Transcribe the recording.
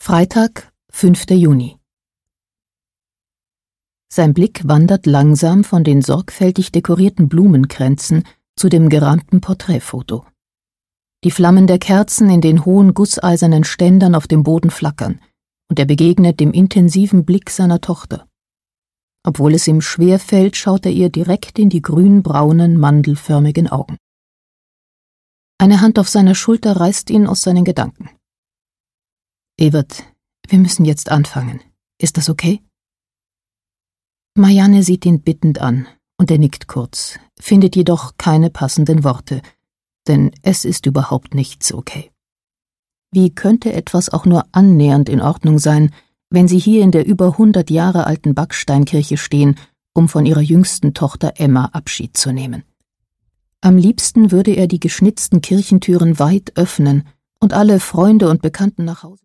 Freitag, 5. Juni. Sein Blick wandert langsam von den sorgfältig dekorierten Blumenkränzen zu dem gerahmten Porträtfoto. Die Flammen der Kerzen in den hohen gusseisernen Ständern auf dem Boden flackern, und er begegnet dem intensiven Blick seiner Tochter. Obwohl es ihm schwer fällt, schaut er ihr direkt in die grün-braunen, mandelförmigen Augen. Eine Hand auf seiner Schulter reißt ihn aus seinen Gedanken. »Evert, wir müssen jetzt anfangen. Ist das okay?« Marianne sieht ihn bittend an, und er nickt kurz, findet jedoch keine passenden Worte, denn es ist überhaupt nichts okay. Wie könnte etwas auch nur annähernd in Ordnung sein, wenn sie hier in der über 100 Jahre alten Backsteinkirche stehen, um von ihrer jüngsten Tochter Emma Abschied zu nehmen? Am liebsten würde er die geschnitzten Kirchentüren weit öffnen und alle Freunde und Bekannten nach Hause